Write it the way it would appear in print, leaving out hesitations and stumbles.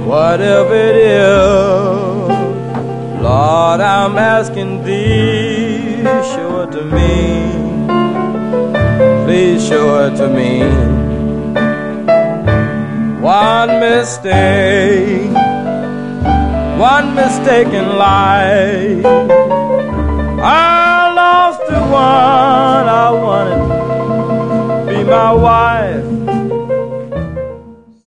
whatever it is, Lord, I'm asking thee, show it to me. Please show it to me. One mistake in life